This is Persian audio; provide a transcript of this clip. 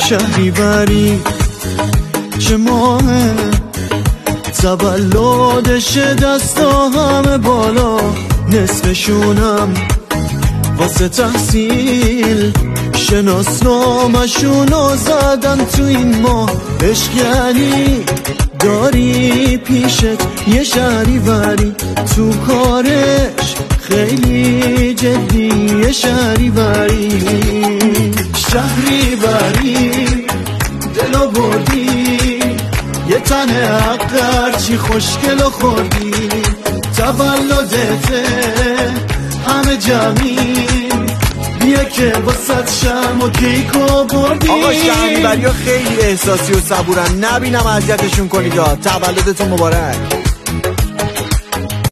شهریوری چه ماهه تولدش دستا همه بالا نصفشونم واسه تحصیل شناسنامشونو زدن تو این ماه عشق یعنی داری پیشت یه شهریوری تو کارش خیلی جدیه شهریوری دلو بردی یه تن حقر چی خوشگل و خوردی تولدته همه جمعی بیا که واسط شم و کیکو بردی. آقا شهریوری ها خیلی احساسی و صبورن، نبینم اذیتشون کنید. تولدتون مبارک.